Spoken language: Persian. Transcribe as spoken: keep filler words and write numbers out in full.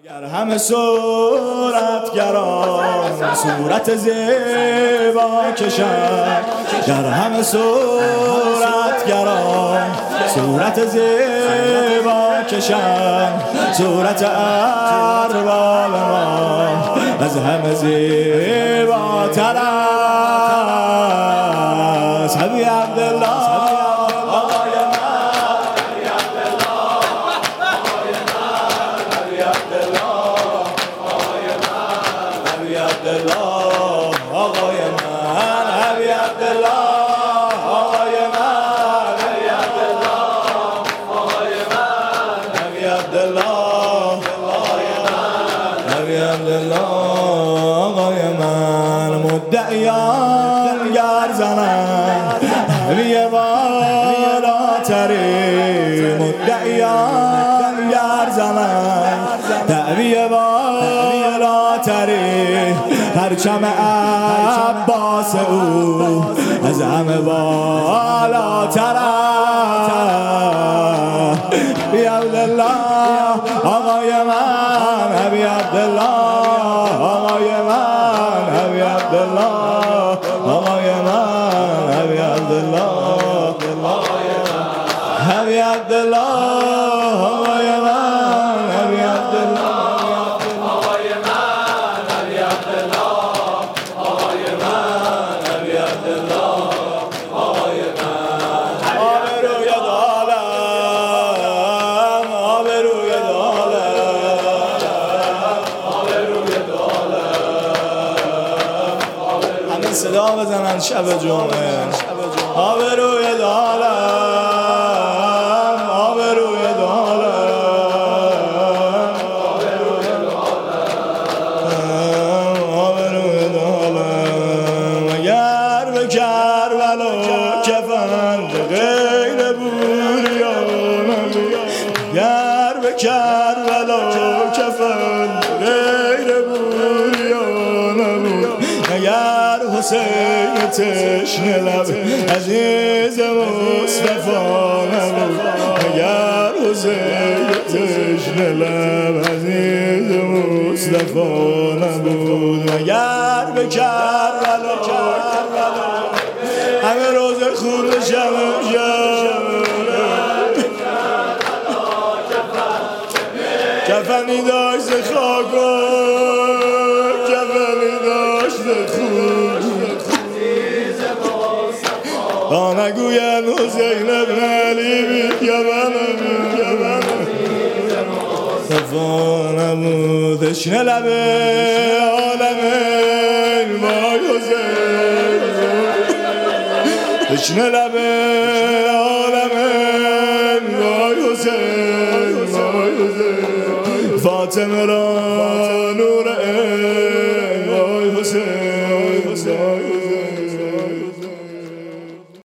گر همه صورتگران صورت زیبا کشند، گر همه صورتگران صورت زیبا کشند، صورت ارباب ما از همه زیباتر است. حبیب عبدالله آقای من، حبیب عبدالله آقای من، حبیب عبدالله حبیب عبدالله آقای من. مدعیان گر زنند حبیب بالاتری، مدعیان گر زنند حبیب بالاتری، پرچم عباس او از همه بالاتر است. حبیب عبدالله آقای من، حبیب عبدالله آقای من، حبیب عبدالله آقای من، حبیب عبدالله حبیب عبدالله آقای من، حبیب عبدالله صدا بزنن شب جمعه. آبروی دالم، آبروی دالم، آبروی دالم. اگر به کربلا کفن غیر بوریانم، اگر به کربلا کفن غیر بوریانم، اگر حسین تشنه لب عزیز مصطفی نبود، اگر حسین تشنه لب عزیز مصطفی نبود، اگر به کربلا همه روز خون شمه کفنی داشت خاک و کفنی داشت خون، تا نگوین حسین ابن علی بی کفنم صفا نبود. تشنه لب عالمین وای حسین، تشنه لب عالمین وای حسین، وای حسین. فاطمه را نور